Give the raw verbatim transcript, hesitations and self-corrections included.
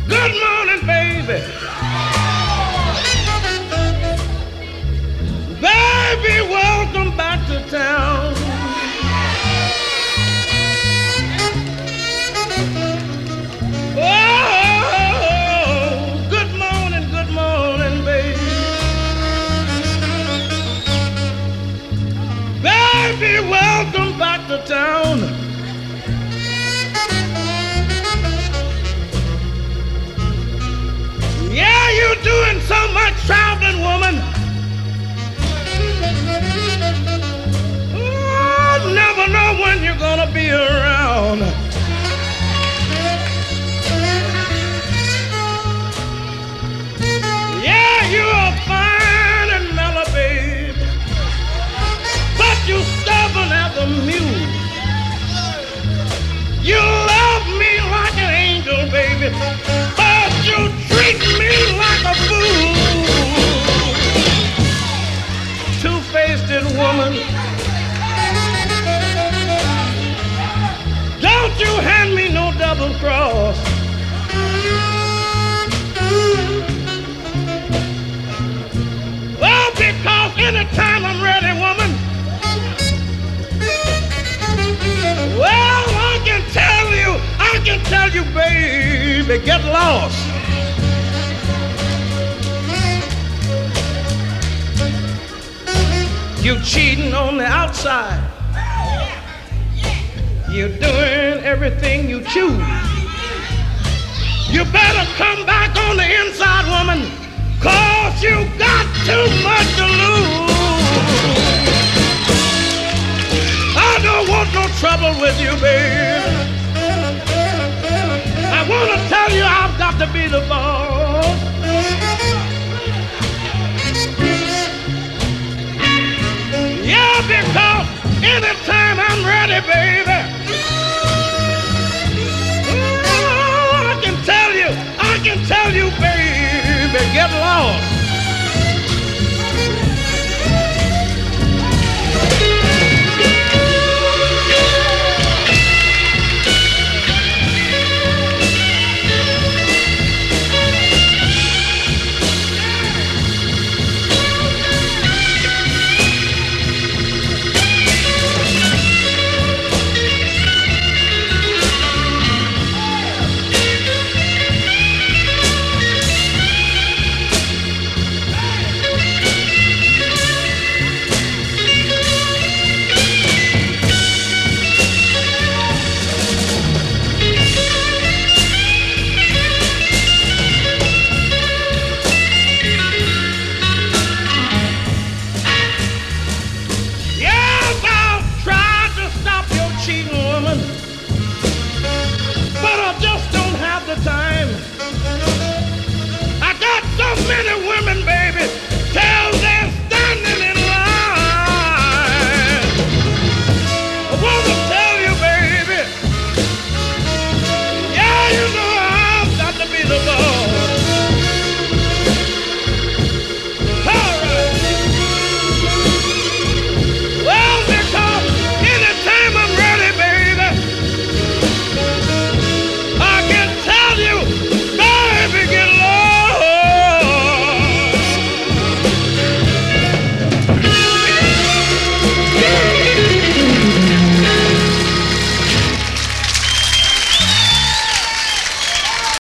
Good morning, baby. Baby, welcome back to town. Oh, good morning, good morning, baby. Baby, welcome back to town. Yeah, you're doing so much traveling, woman. Oh, never know when you're gonna be around. Yeah, you're fine and mellow, babe, but you're stubborn as a mule. You love me like an angel, baby, but you treat me like a fool. Two-faced woman, don't you hand me no double cross. Well, because anytime I'm ready, woman, well, I can tell you, I can tell you, baby, get lost. You cheating on the outside. You're doing everything you choose. You better come back on the inside, woman, 'cause you got too much to lose. I don't want no trouble with you, babe. I want to tell you I've got to be the boss. Yeah, because anytime I'm ready, baby, oh, I can tell you, I can tell you, baby, get lost.